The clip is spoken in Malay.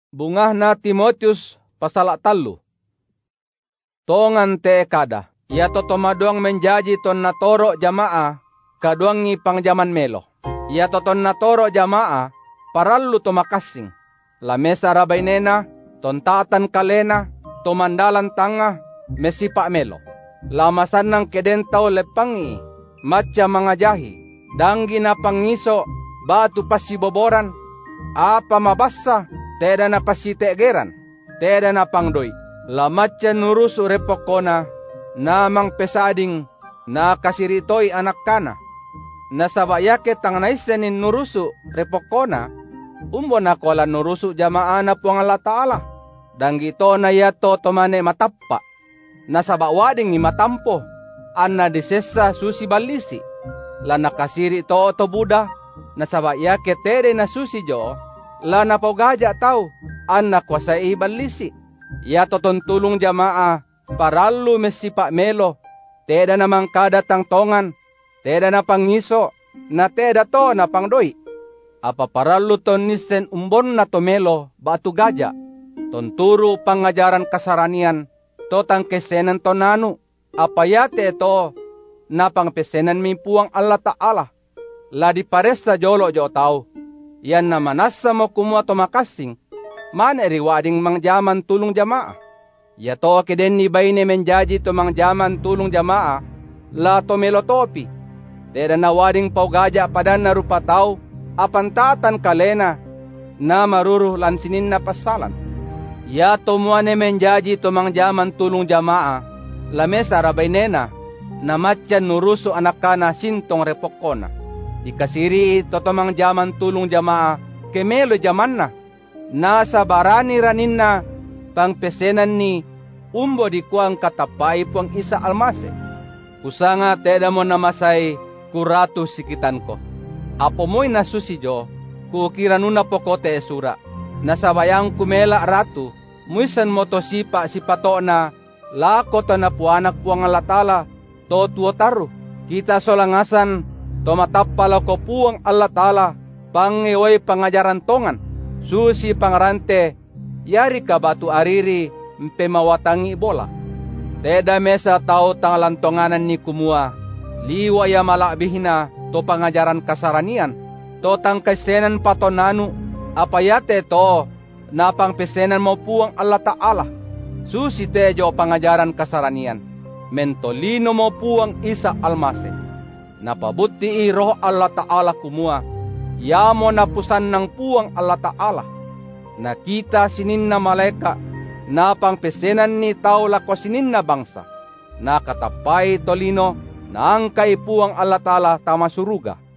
Bungah na Timotius pasal 3. Tongan te kada. Ia to tomaduang menjaji ton natoro jamaah kaduangi pangjaman melo. Ia to ton natoro jamaah parallu to makasing. Lamesa rabay nena, tontatan kalena, tomandalan tanga, mesipa melo. Lamasan ng kedentaw lepangi, matya mga jahi, danggi na pangiso, batu pasiboboran, apa mabasa, teda na pasitegeran, teda na pangdoy. Lamatya nurusu repokona, namang pesading, na kasiritoy anak kana. Nasabayake tang naisenin nurusu repokona, umbo na kola nurusu jamaah na puang Allah Ta'ala. Danggi to na yato tomane matappa. Nasabawading ni matampo, anna disesa susi balisi. La nakasiri to Buddha, nasabayake tere na susi jo, la napogaja tau, anna kwasai balisi. Yato ton tulong jamaah, parallu mesipa melo, teda namang kadatang tongan, teda na pangiso, na teda to na pangdoy. Apa parallu ton nisen umbon na tomelo, batu gaja, ton turu pangajaran kasaranian, to tang kesenan to nanu, apa yate to, na pangpesenan mi puang Allah Ta'ala. La di paresa jolo jo tau, yan na manasa mo kumua to makasing, man eriwading mangjaman tulong jamaah. Ya to keden ni bayne menjaji to mangjaman tulong jamaah, la to melotopi. Teda nawading paugaja padan na rupa tau, apantatan kalena, na maruruh lansinin na pasalan. Ya to muane menjaji to mangjaman tulong jamaah, lamesa rabay nena, na matyan nuruso anak kana sintong repokona. Ikasiri to mangjaman tulong jamaah, kemelo jaman na. Nasa barani ranin na pangpesenan ni umbo di kuang katapay puang isa almase. Kusanga teda mo namasay kuratu sikitan ko. Apo mo'y nasusi jo, kukiranuna pokote esura. Nasabayang kumela ratu, muisan mo to sipa sipato na lako to na puanak puang alatala, to tuotaru. Kita solangasan, to matapala ko puang alatala, pangiway pangajaran tongan. Susi pangarante, yari ka batu ariri, mpe mawatangi bola. Teda mesa tao tangalantonganan ni kumua, liwa ya malabihina, to pangajaran kasaranian, to tangkesenan patonanu, apayate to, na pangpesenan mo puang Allah Ta'ala. Susi tejo pangajaran kasaranian, mentolino mo puang isa almase. Napabuti roh Allah Ta'ala kumua, yamo na pusan ng puang Allah Ta'ala. Nakita sinin na malaika, na pangpesenan ni tao lako sinin na bangsa. Nakatapay tolino, na ang kaipuang Allah Ta'ala tamasuruga.